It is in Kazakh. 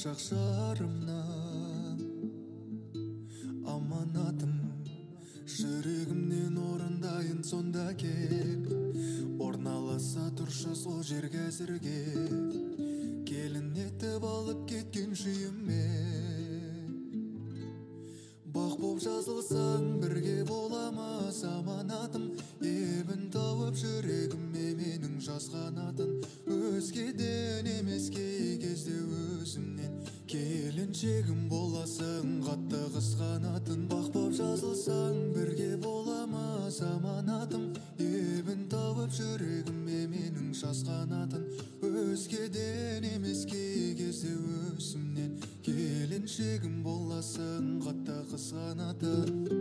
болашақ жарымна аманатым, жүрегімнен орындайын сонда кеп. Орналаса тұршы сол жерге әзірге, келін етіп алып кеткен жүйіме. Бақ боп жазылсаң бірге боламыз аманатым, ебін тауып жүрегіме менің жазған атын. Өзгеден емес кей кезде өзімнен, келіншегім боласың қатты қызғанатын. Бақ боп жазылсаң бірге боламыз аманатым, ебін тауып жүрегіме менің жазған атын. Өзгеден емес кей кезде өзімнен, келіншегім боласың қатты қызғанатын.